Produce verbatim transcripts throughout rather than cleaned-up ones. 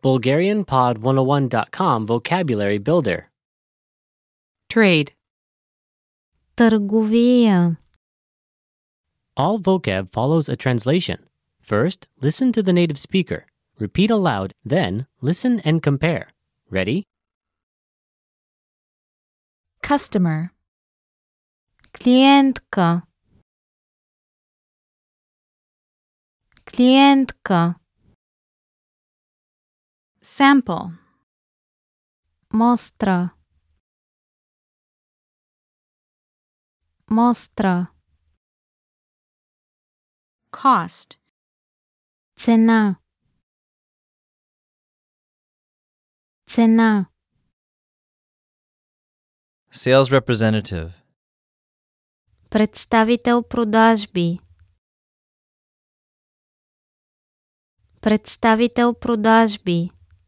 Bulgarian Pod one oh one dot com Vocabulary Builder. Trade. Търговия. All vocab follows a translation. First, listen to the native speaker. Repeat aloud, then listen and compare. Ready? Customer. Клиентка. Клиентка. Sample. Мостра. Мостра. Cost. Цена. Цена. Sales representative. Представител продажби. Представител продажби.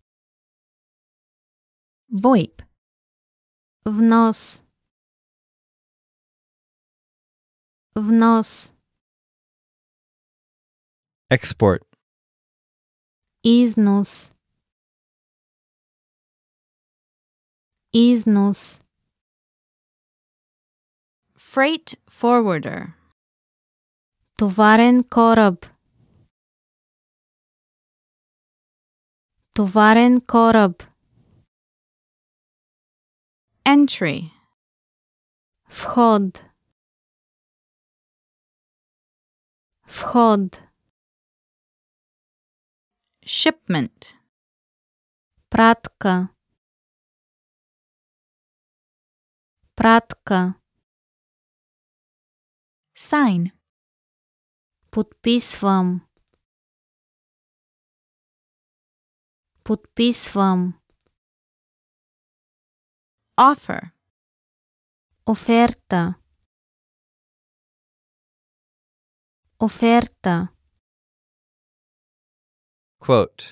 VoIP. Внос. Внос. Export. Износ. Износ. Freight forwarder. Товарен кораб. Товарен кораб. Entry. Вход. Вход. Shipment. Пратка. Пратка. Sign. Подписвам. Подписвам. Offer. Оферта. Оферта. Quote.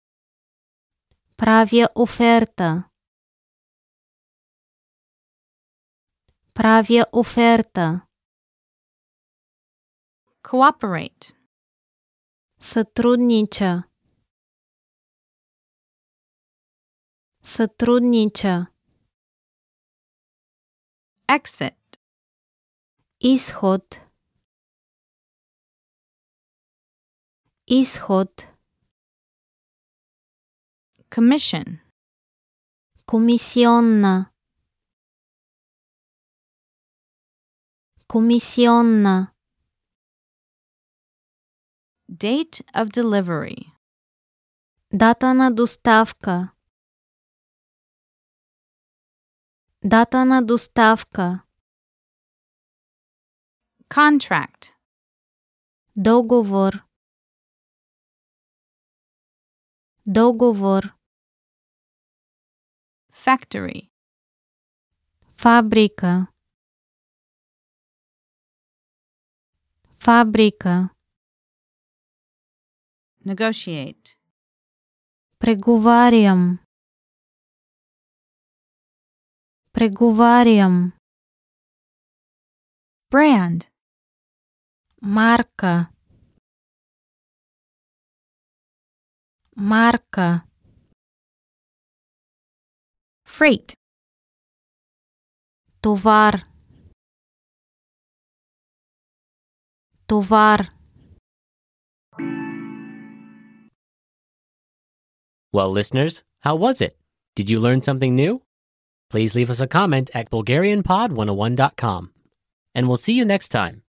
Правя оферта. Правя оферта. Cooperate. Сътруднича. Сътруднича. Exit. Изход. Изход. Commission. Комисионна. Комисионна. Date of delivery. Дата на доставка. Дата на доставка. Contract. Договор. Договор. Factory. Фабрика. Фабрика. Negotiate. Преговарям. Преговарям. Brand. Марка. Марка. Freight. Товар. Товар. Well, listeners, how was it? Did you learn something new? Please leave us a comment at Bulgarian Pod one oh one dot com. And we'll see you next time.